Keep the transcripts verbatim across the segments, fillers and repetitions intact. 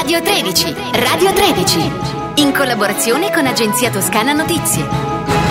Radio tredici. Radio tredici. In collaborazione con Agenzia Toscana Notizie.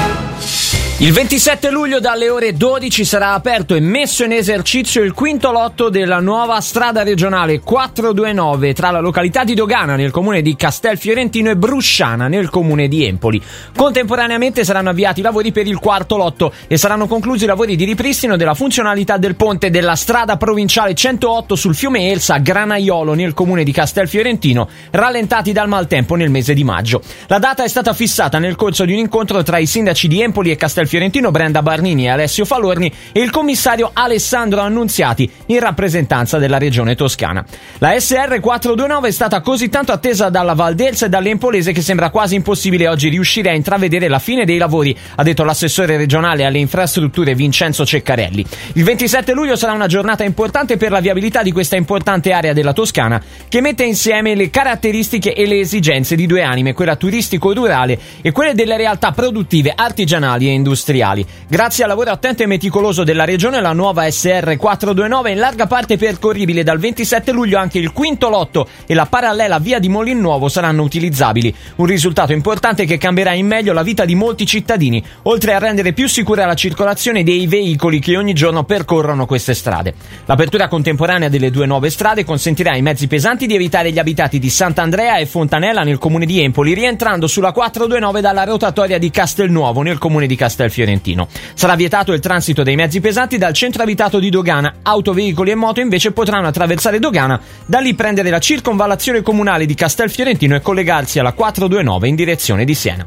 Il ventisette luglio dalle ore dodici sarà aperto e messo in esercizio il quinto lotto della nuova strada regionale quattrocentoventinove tra la località di Dogana nel comune di Castelfiorentino e Brusciana nel comune di Empoli. Contemporaneamente saranno avviati i lavori per il quarto lotto e saranno conclusi i lavori di ripristino della funzionalità del ponte della strada provinciale centootto sul fiume Elsa a Granaiolo nel comune di Castelfiorentino, rallentati dal maltempo nel mese di maggio. La data è stata fissata nel corso di un incontro tra i sindaci di Empoli e Castelfiorentino Fiorentino Brenda Barnini e Alessio Falorni e il commissario Alessandro Annunziati in rappresentanza della regione toscana. La S R quattrocentoventidue è stata così tanto attesa dalla Val d'Elsa e dall'Empolese che sembra quasi impossibile oggi riuscire a intravedere la fine dei lavori, ha detto l'assessore regionale alle infrastrutture Vincenzo Ceccarelli. Il ventisette luglio sarà una giornata importante per la viabilità di questa importante area della Toscana che mette insieme le caratteristiche e le esigenze di due anime, quella turistico-rurale e quelle delle realtà produttive, artigianali e industriali. Grazie al lavoro attento e meticoloso della regione, la nuova S R quattrocentoventidue è in larga parte percorribile. Dal ventisette luglio anche il quinto lotto e la parallela via di Molinnuovo saranno utilizzabili. Un risultato importante che cambierà in meglio la vita di molti cittadini, oltre a rendere più sicura la circolazione dei veicoli che ogni giorno percorrono queste strade. L'apertura contemporanea delle due nuove strade consentirà ai mezzi pesanti di evitare gli abitati di Sant'Andrea e Fontanella nel comune di Empoli, rientrando sulla quattrocentoventidue dalla rotatoria di Castelnuovo nel comune di Castelfiorentino. Fiorentino. Sarà vietato il transito dei mezzi pesanti dal centro abitato di Dogana. Auto, veicoli e moto invece potranno attraversare Dogana, da lì prendere la circonvallazione comunale di Castelfiorentino e collegarsi alla quattrocentoventidue in direzione di Siena.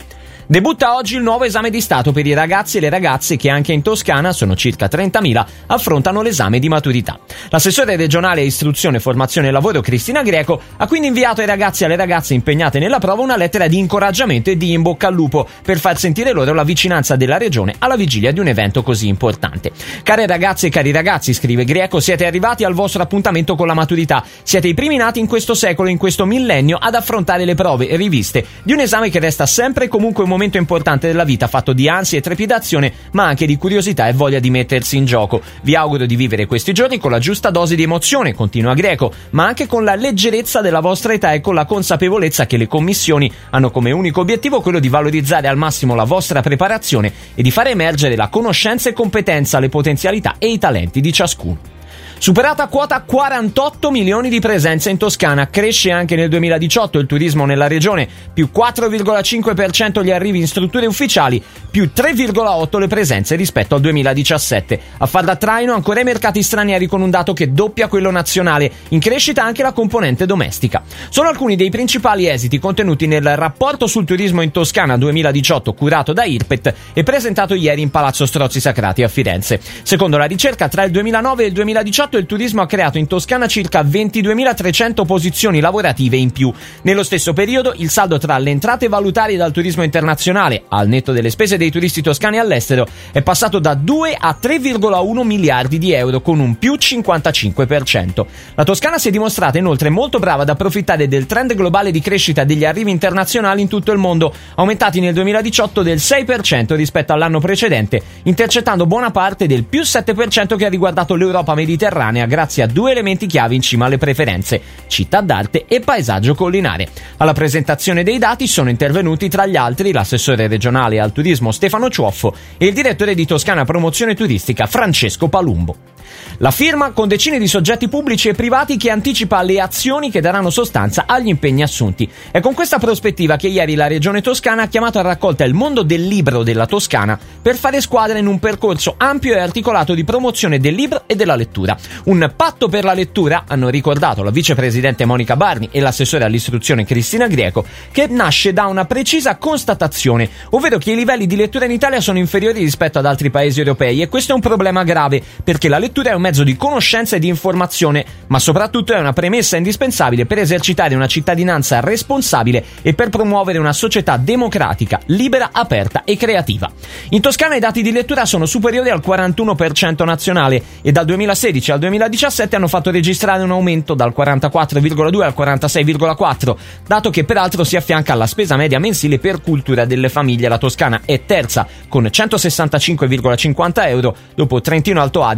Debutta oggi il nuovo esame di Stato per i ragazzi e le ragazze che anche in Toscana, sono circa trentamila, affrontano l'esame di maturità. L'assessore regionale a istruzione, formazione e lavoro Cristina Greco ha quindi inviato ai ragazzi e alle ragazze impegnate nella prova una lettera di incoraggiamento e di in bocca al lupo per far sentire loro la vicinanza della regione alla vigilia di un evento così importante. Care ragazze e cari ragazzi, scrive Greco, siete arrivati al vostro appuntamento con la maturità. Siete i primi nati in questo secolo, in questo millennio, ad affrontare le prove e riviste di un esame che resta sempre e comunque un momento importante della vita, fatto di ansia e trepidazione, ma anche di curiosità e voglia di mettersi in gioco. Vi auguro di vivere questi giorni con la giusta dose di emozione, continua Greco, ma anche con la leggerezza della vostra età e con la consapevolezza che le commissioni hanno come unico obiettivo quello di valorizzare al massimo la vostra preparazione e di fare emergere la conoscenza e competenza, le potenzialità e i talenti di ciascuno. Superata quota quarantotto milioni di presenze in Toscana, cresce anche nel duemiladiciotto il turismo nella regione, più quattro virgola cinque per cento gli arrivi in strutture ufficiali, più tre virgola otto le presenze rispetto al duemiladiciassette. A far da traino ancora i mercati stranieri con un dato che doppia quello nazionale, in crescita anche la componente domestica. Sono alcuni dei principali esiti contenuti nel rapporto sul turismo in Toscana duemiladiciotto curato da IRPET e presentato ieri in Palazzo Strozzi Sacrati a Firenze. Secondo la ricerca, tra il duemilanove e il duemiladiciotto il turismo ha creato in Toscana circa ventiduemilatrecento posizioni lavorative in più. Nello stesso periodo il saldo tra le entrate valutarie dal turismo internazionale, al netto delle spese dei turisti toscani all'estero, è passato da due a tre virgola uno miliardi di euro, con un più cinquantacinque per cento. La Toscana si è dimostrata inoltre molto brava ad approfittare del trend globale di crescita degli arrivi internazionali in tutto il mondo, aumentati nel duemiladiciotto del sei per cento rispetto all'anno precedente, intercettando buona parte del più sette per cento che ha riguardato l'Europa mediterranea grazie a due elementi chiave in cima alle preferenze: città d'arte e paesaggio collinare. Alla presentazione dei dati sono intervenuti tra gli altri l'assessore regionale al turismo Stefano Ciuoffo e il direttore di Toscana Promozione Turistica Francesco Palumbo. La firma con decine di soggetti pubblici e privati che anticipa le azioni che daranno sostanza agli impegni assunti. È con questa prospettiva che ieri la Regione Toscana ha chiamato a raccolta il mondo del libro della Toscana per fare squadra in un percorso ampio e articolato di promozione del libro e della lettura. Un patto per la lettura, hanno ricordato la vicepresidente Monica Barni e l'assessore all'istruzione Cristina Greco, che nasce da una precisa constatazione, ovvero che i livelli di lettura in Italia sono inferiori rispetto ad altri paesi europei, e questo è un problema grave perché la lettura è un mezzo di conoscenza e di informazione, ma soprattutto è una premessa indispensabile per esercitare una cittadinanza responsabile e per promuovere una società democratica, libera, aperta e creativa. In Toscana i dati di lettura sono superiori al quarantuno per cento nazionale e dal duemilasedici al duemiladiciassette hanno fatto registrare un aumento dal quarantaquattro virgola due al quarantasei virgola quattro, dato che peraltro si affianca alla spesa media mensile per cultura delle famiglie. La Toscana è terza con centosessantacinque virgola cinquanta euro dopo Trentino Alto Adige e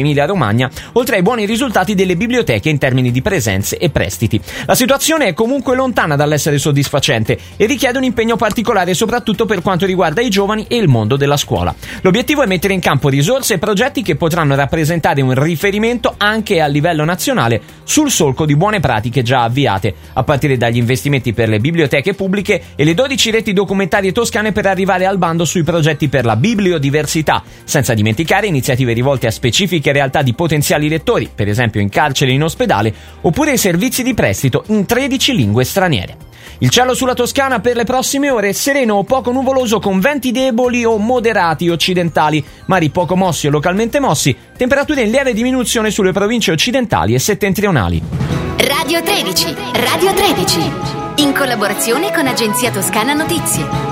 Emilia Romagna, oltre ai buoni risultati delle biblioteche in termini di presenze e prestiti. La situazione è comunque lontana dall'essere soddisfacente e richiede un impegno particolare soprattutto per quanto riguarda i giovani e il mondo della scuola. L'obiettivo è mettere in campo risorse e progetti che potranno rappresentare un riferimento anche a livello nazionale sul solco di buone pratiche già avviate, a partire dagli investimenti per le biblioteche pubbliche e le dodici reti documentarie toscane per arrivare al bando sui progetti per la bibliodiversità, senza dimenticare iniziative rivolte a specifiche realtà di potenziali lettori, per esempio in carcere e in ospedale, oppure i servizi di prestito in tredici lingue straniere. Il cielo sulla Toscana per le prossime ore sereno o poco nuvoloso con venti deboli o moderati occidentali, mari poco mossi o localmente mossi, temperature in lieve diminuzione sulle province occidentali e settentrionali. Radio tredici, Radio tredici, in collaborazione con Agenzia Toscana Notizie.